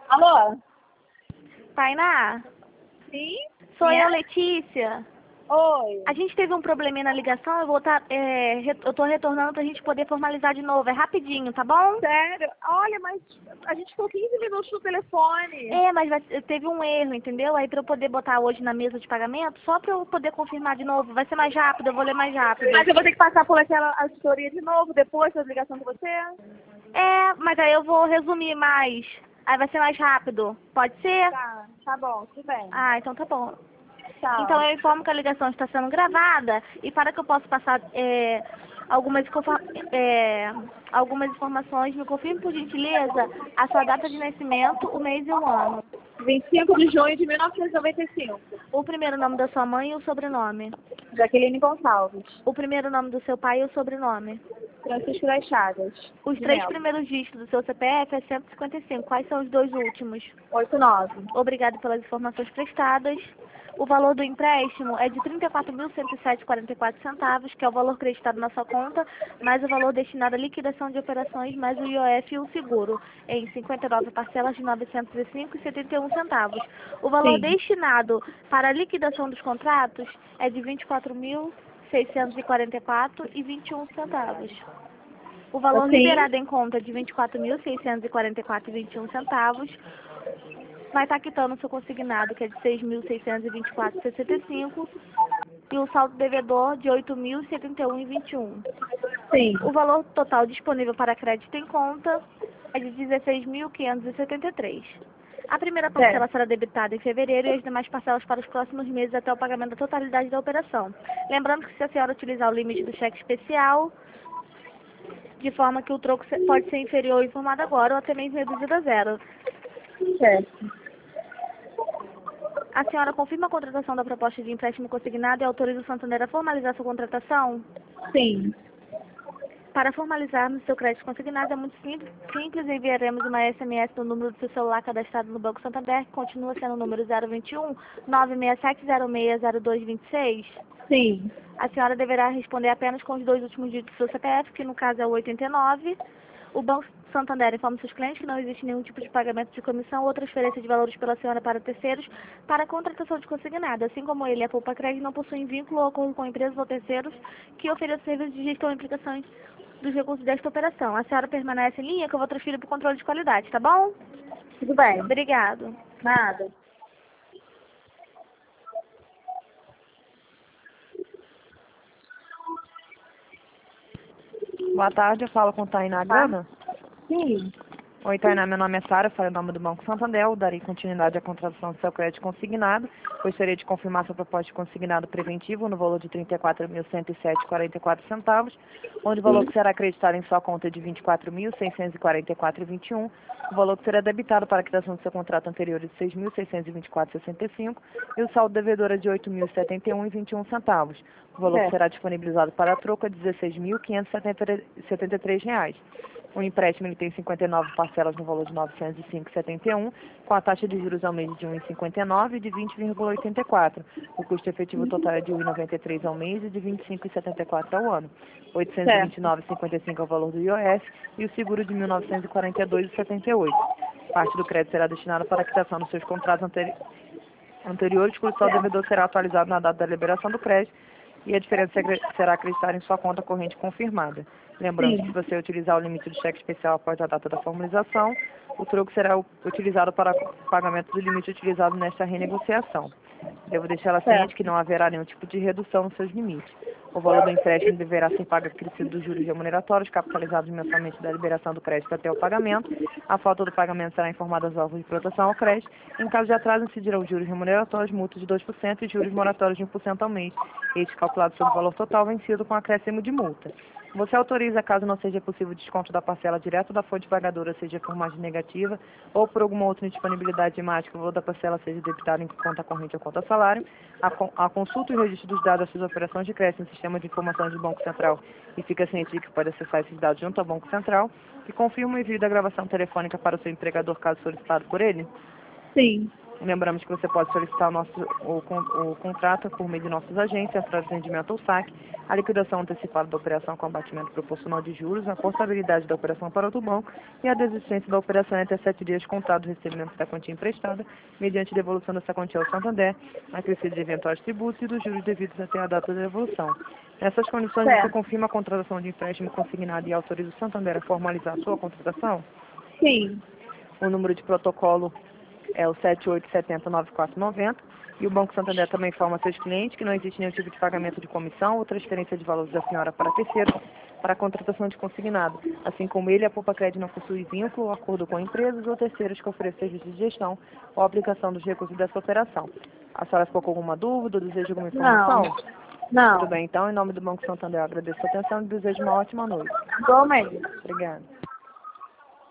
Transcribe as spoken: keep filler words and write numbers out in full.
Alô? Tainá, Sim? sou Quem eu, é? Letícia. Oi. A gente teve um probleminha na ligação, eu vou tá, é, re- eu tô retornando pra gente poder formalizar de novo. É rapidinho, tá bom? Sério? Olha, mas a gente ficou quinze minutos no telefone. É, mas vai- teve um erro, entendeu? Aí pra eu poder botar hoje na mesa de pagamento, só pra eu poder confirmar de novo. Vai ser mais rápido, eu vou ler mais rápido. Mas eu vou ter que passar por aquela auditoria de novo depois da ligação com você? É, mas aí eu vou resumir mais. Aí vai ser mais rápido. Pode ser? Tá, tá bom, tudo bem. Ah, então tá bom. Tchau. Então eu informo que a ligação está sendo gravada e para que eu possa passar é, algumas, confa- é, algumas informações, me confirme por gentileza a sua data de nascimento, o mês e o ano. vinte e cinco de junho de mil novecentos e noventa e cinco. O primeiro nome da sua mãe e o sobrenome. Jaqueline Gonçalves. O primeiro nome do seu pai e o sobrenome. Francisco das Chagas. Os de três Melo. primeiros dígitos do seu C P F é cento e cinquenta e cinco. Quais são os dois últimos? oito nove. Obrigado pelas informações prestadas. O valor do empréstimo é de trinta e quatro mil cento e sete vírgula quarenta e quatro centavos, que é o valor creditado na sua conta, mais o valor destinado à liquidação de operações, mais o I O F e o seguro, em cinquenta e nove parcelas de novecentos e cinco vírgula setenta e um centavos. O valor Sim. destinado para a liquidação dos contratos é de vinte e quatro mil seiscentos e quarenta e quatro reais e vinte e um centavos. O valor Assim? liberado em conta é de vinte e quatro mil seiscentos e quarenta e quatro reais e vinte e um centavos. Vai estar quitando o seu consignado, que é de seis mil seiscentos e vinte e quatro reais e sessenta e cinco centavos, e o saldo devedor de oito mil e setenta e um reais e vinte e um centavos. Sim. O valor total disponível para crédito em conta é de dezesseis mil quinhentos e setenta e três reais. A primeira parcela Certo. será debitada em fevereiro e as demais parcelas para os próximos meses até o pagamento da totalidade da operação. Lembrando que se a senhora utilizar o limite do cheque especial, de forma que o troco se- pode ser inferior ao informado agora ou até mesmo reduzido a zero. Certo. A senhora confirma a contratação da proposta de empréstimo consignado e autoriza o Santander a formalizar sua contratação? Sim. Para formalizarmos seu crédito consignado é muito simples, simples enviaremos uma S M S no número do seu celular cadastrado no Banco Santander, que continua sendo o número zero vinte e um, nove seis sete zero seis zero dois dois seis. Sim. A senhora deverá responder apenas com os dois últimos dígitos do seu C P F, que no caso é o oitenta e nove. O Banco Santander informa seus clientes que não existe nenhum tipo de pagamento de comissão ou transferência de valores pela senhora para terceiros para a contratação de consignado. Assim como ele, a Poupa Crédito não possui vínculo ou acordo com empresas ou terceiros que ofereçam serviços de gestão e implicações dos recursos desta operação. A senhora permanece em linha que eu vou transferir para o controle de qualidade, tá bom? Tudo bem. Obrigado. Nada. Boa tarde, eu falo com Tainá Tá? Gama. Sim. Oi, Tainá, meu nome é Sara, falo em nome do Banco Santander. Eu darei continuidade à contratação do seu crédito consignado. Gostaria de confirmar sua proposta de consignado preventivo no valor de trinta e quatro mil cento e sete vírgula quarenta e quatro centavos, onde o valor que será acreditado em sua conta é de vinte e quatro mil seiscentos e quarenta e quatro reais e vinte e um centavos, o valor que será debitado para a quitação do seu contrato anterior é de seis mil seiscentos e vinte e quatro reais e sessenta e cinco centavos e o saldo devedor é de oito mil e setenta e um reais e vinte e um centavos. O valor que Certo. será disponibilizado para a troca é dezesseis mil quinhentos e setenta e três reais. O empréstimo ele tem cinquenta e nove parcelas no valor de novecentos e cinco reais e setenta e um centavos, com a taxa de juros ao mês de um vírgula cinquenta e nove e de vinte vírgula oitenta e quatro. O custo efetivo total é de um vírgula noventa e três ao mês e de vinte e cinco vírgula setenta e quatro ao ano. oitocentos e vinte e nove vírgula cinquenta e cinco é o valor do I O F e o seguro de mil novecentos e quarenta e dois vírgula setenta e oito. Parte do crédito será destinada para a quitação dos seus contratos anteri anteriores, cujo saldo devedor será atualizado na data da liberação do crédito e a diferença será acreditada em sua conta corrente confirmada. Lembrando que se você utilizar o limite do cheque especial após a data da formalização, o troco será utilizado para o pagamento do limite utilizado nesta renegociação. Devo deixá-la ciente que não haverá nenhum tipo de redução nos seus limites. O valor do empréstimo deverá ser pago acrescido dos juros remuneratórios capitalizados mensalmente da liberação do crédito até o pagamento. A falta do pagamento será informada aos órgãos de proteção ao crédito. Em caso de atraso, incidirão juros remuneratórios, multas de dois por cento e juros moratórios de um por cento ao mês. Este calculado sobre o valor total vencido com acréscimo de multa. Você autoriza, caso não seja possível o desconto da parcela direto da fonte pagadora, seja por margem negativa ou por alguma outra indisponibilidade de margem que o valor da parcela seja debitado em conta corrente ou conta salário, a, con a consulta e o registro dos dados das suas operações de crédito no sistema de informações do Banco Central e fica ciente de que pode acessar esses dados junto ao Banco Central e confirma o envio da gravação telefônica para o seu empregador, caso solicitado por ele? Sim. Lembramos que você pode solicitar o, nosso, o, con- o contrato por meio de nossas agências, para atendimento ou saque, a liquidação antecipada da operação com abatimento proporcional de juros, a portabilidade da operação para outro banco e a desistência da operação em até sete dias contado do recebimento da quantia emprestada, mediante devolução dessa quantia ao Santander, acrescido de eventuais tributos e dos juros devidos até a data da devolução. Nessas condições, você Certo. confirma a contratação de empréstimo consignado e autoriza o Santander a formalizar a sua contratação? Sim. O número de protocolo é o sete oito sete zero nove quatro nove zero e o Banco Santander também informa a seus clientes que não existe nenhum tipo de pagamento de comissão ou transferência de valores da senhora para terceiro para a contratação de consignado, assim como ele, a Poupa Crédito não possui vínculo ou acordo com empresas ou terceiros que ofereçam serviços de gestão ou aplicação dos recursos dessa operação. A senhora ficou com alguma dúvida ou deseja alguma informação? Não. Não. Tudo bem, então, em nome do Banco Santander, eu agradeço a atenção e desejo uma ótima noite. Igualmente. Obrigada.